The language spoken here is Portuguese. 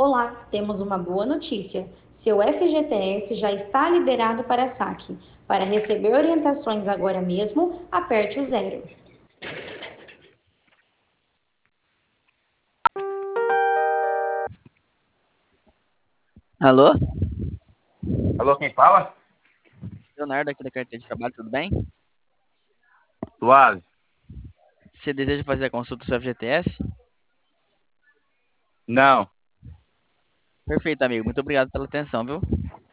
Olá, temos uma boa notícia. Seu FGTS já está liberado para saque. Para receber orientações agora mesmo, aperte o zero. Alô? Alô, quem fala? Leonardo aqui da carteira de trabalho, tudo bem? Suave. Você deseja fazer a consulta do seu FGTS? Não. Perfeito, amigo. Muito obrigado pela atenção, viu?